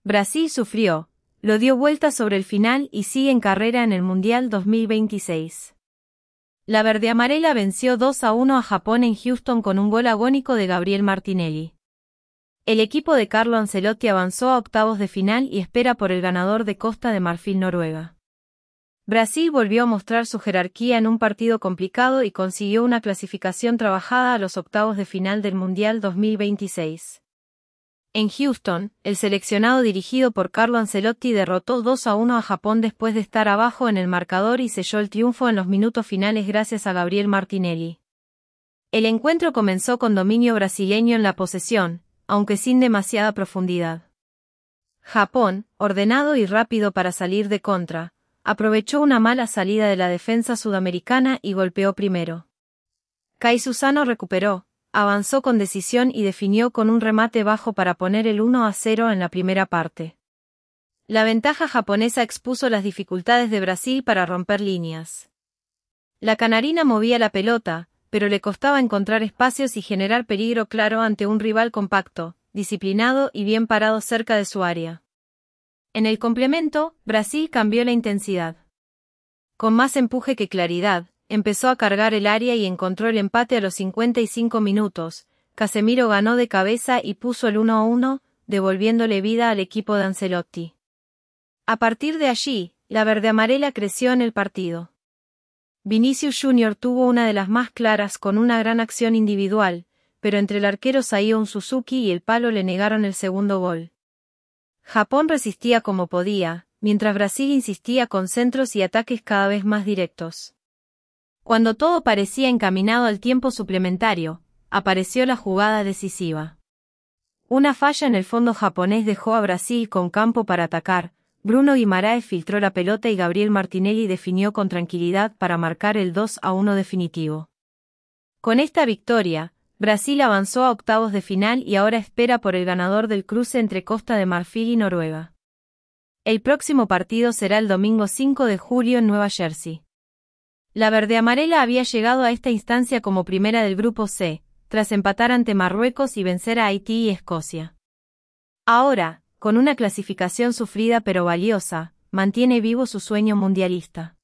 Brasil sufrió, lo dio vuelta sobre el final y sigue en carrera en el Mundial 2026. La verdeamarela venció 2-1 a Japón en Houston con un gol agónico de Gabriel Martinelli. El equipo de Carlo Ancelotti avanzó a octavos de final y espera por el ganador de Costa de Marfil-Noruega. Brasil volvió a mostrar su jerarquía en un partido complicado y consiguió una clasificación trabajada a los octavos de final del Mundial 2026. En Houston, el seleccionado dirigido por Carlo Ancelotti derrotó 2-1 a Japón después de estar abajo en el marcador y selló el triunfo en los minutos finales gracias a Gabriel Martinelli. El encuentro comenzó con dominio brasileño en la posesión, aunque sin demasiada profundidad. Japón, ordenado y rápido para salir de contra, aprovechó una mala salida de la defensa sudamericana y golpeó primero. Kai Suzano recuperó, avanzó con decisión y definió con un remate bajo para poner el 1-0 en la primera parte. La ventaja japonesa expuso las dificultades de Brasil para romper líneas. La canarina movía la pelota, pero le costaba encontrar espacios y generar peligro claro ante un rival compacto, disciplinado y bien parado cerca de su área. En el complemento, Brasil cambió la intensidad. Con más empuje que claridad, empezó a cargar el área y encontró el empate a los 55 minutos. Casemiro ganó de cabeza y puso el 1-1, devolviéndole vida al equipo de Ancelotti. A partir de allí, la verdeamarela creció en el partido. Vinicius Jr. tuvo una de las más claras con una gran acción individual, pero entre el arquero Saion Suzuki y el palo le negaron el segundo gol. Japón resistía como podía, mientras Brasil insistía con centros y ataques cada vez más directos. Cuando todo parecía encaminado al tiempo suplementario, apareció la jugada decisiva. Una falla en el fondo japonés dejó a Brasil con campo para atacar. Bruno Guimaraes filtró la pelota y Gabriel Martinelli definió con tranquilidad para marcar el 2-1 definitivo. Con esta victoria, Brasil avanzó a octavos de final y ahora espera por el ganador del cruce entre Costa de Marfil y Noruega. El próximo partido será el domingo 5 de julio en Nueva Jersey. La verdeamarela había llegado a esta instancia como primera del grupo C, tras empatar ante Marruecos y vencer a Haití y Escocia. Ahora, con una clasificación sufrida pero valiosa, mantiene vivo su sueño mundialista.